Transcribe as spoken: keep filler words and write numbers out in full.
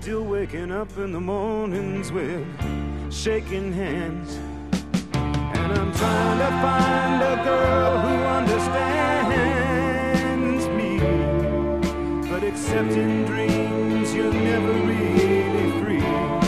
still waking up in the mornings with shaking hands. And I'm trying to find a girl who understands me, but except in dreams you're never really free.